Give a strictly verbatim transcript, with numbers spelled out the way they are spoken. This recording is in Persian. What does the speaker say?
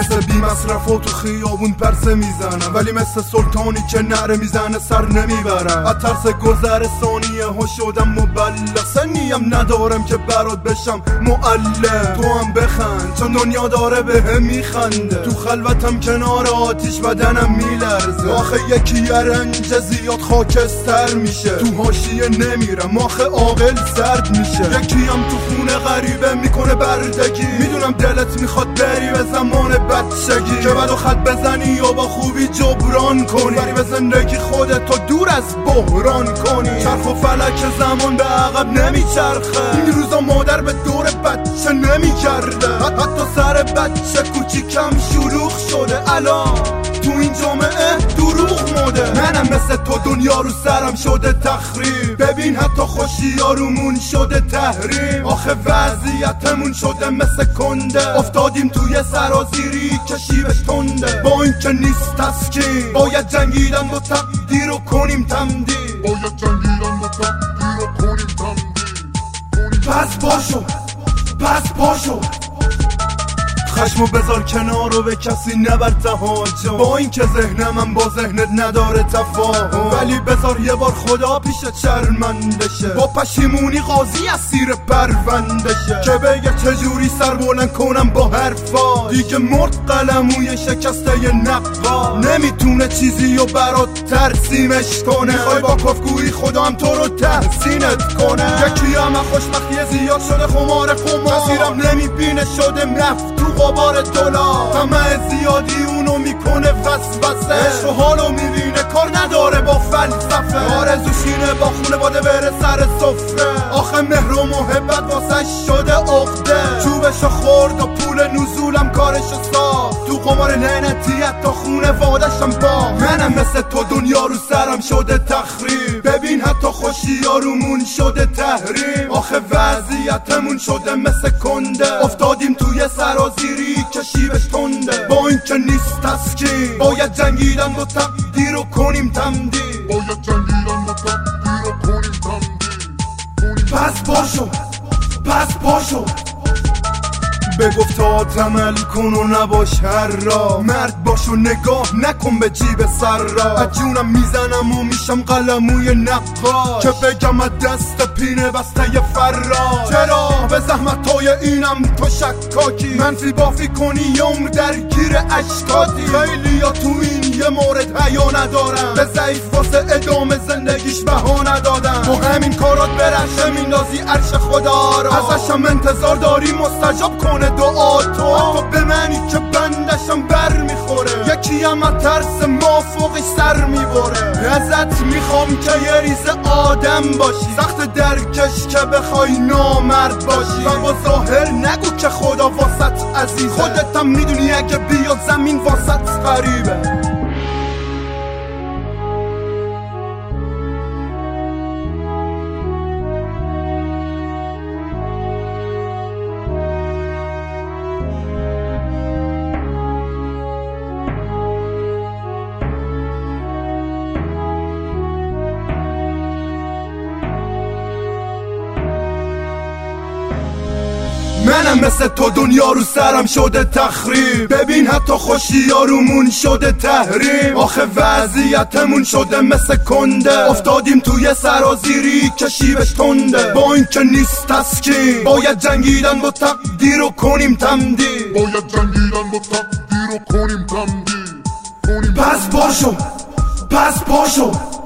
مثل بی مصرف و تو خیابون پرسه میزنم، ولی مثل سلطانی که نعره میزنه سر نمیبرم. از ترس گذر ثانیه ها شدم مبلغ، سنیم ندارم که برات بشم معلق. تو هم بخند چون دنیا داره به میخنده، تو خلوتم کنار آتیش بدنم میلرزه. آخه یکی رنج زیاد خاکستر میشه، تو حاشیه نمیرم آخه عاقل سرد میشه. یکی هم تو خونه غریبه میکنه بردگی، میدونم دلت میخواد بری به زمان بچگی که بعدو خط بزنی یا با خوبی جبران کنی، بری به زندگی خودت تو دور از بحران کنی. چرخ و فلک زمان به عقب نمیچرخه، این روزا مادر به دور بچه نمیکرده. حتی سر بچه کوچیکم شلوغ شده الان تو این جامعه دروغ مده. منم مثل تو دنیا رو سرم شده تخریب، ببین حتی خوشی یارومون شده تحریم. آخه وضعیتمون شده مثل کنده، افتادیم توی سرازیری که شیبش تنده. با این که نیست تسکین باید جنگیدن و تقدیر رو کنیم تمدید، باید جنگیدن و تقدیر رو کنیم تمدید. پس پاشو پس پاشو خشمو بذار کنار و به کسی نبر تهاجم، با این که ذهنم با ذهنت نداره تفاهم. ولی بذار یه بار خدا پیش شرمنده شه، با پشیمونی قاضی اسیر پرونده شه که بگه چجوری سر بلند کنم با حرفا. دیگه مرد قلموی شکسته نقا، نمیتونه چیزی رو برات ترسیمش کنه. میخوای با کفگویی خدا هم تو رو تحسینت کنه. یکی هم خوشبختی زیاد شده خمار خمار، مسیرم نمیبینه شده نفت تو غبار دلار. طمع زیادی اونو میکنه وسوسه، عشق و حالو میبینه کار نداره با فلسفه. آرزوشینه با خونه باده بره سر سفره، آخه مهر و محبت واسه شده عقده. چوبشو خورد و پول نزولم کارشو ساخت، تو قمار لعنتیت تا خونه وادشم با. منم مثل تو دنیا رو سرم شده تخریب، ببین حتی خوشی یارومون شده تحریم. آخه وضعیتمون شده مثل کنده، افتادیم توی سرازیری که شیبش تنده. با این که نیست تسکین باید جنگیدن و تقدیر رو کنیم تمدید، باید جنگیدن و تقدیر رو کنیم تمدید. پس پاشو پس پاشو به گفتات عمل کن و نباش هر را، مرد باش و نگاه نکن به جیب سر را. از جونم میزنم و میشم قلموی نقاش که بگم از دست پینه بسته فرار. چرا به زحمت های اینم تو شکاکی، منفی بافی کنی یه عمر درگیر اشکاتی. خیلی یا تو این یه مورد حیا ندارم، به ضعیف واسه ادامه زندگیش بها ندادم. با همین کارات برشه میندازی عرش خدا را، ازشم انتظار داری مستجاب کنه دعا تو. تو به منی که بندشم بر میخوره، یکی هم از ترس ما فوقش سر میبره. ازت میخوام که یه ریز آدم باشی، سخت درکش که بخوای نامرد باشی. و با ظاهر نگو که خدا واسط عزیزه، خودت هم میدونی اگه بیاد زمین واسط غریبه. منم مثل تو دنیا رو سرم شده تخریب، ببین حتی خوشی یارومون شده تحریم. آخه وضعیتمون شده مثل کنده، افتادیم توی سرازیری که شیبش تنده. با این که نیست تسکین باید جنگیدن و تقدیر رو کنیم تمدید، باید جنگیدن و تقدیر رو کنیم تمدید. پس پاشو پس پاشو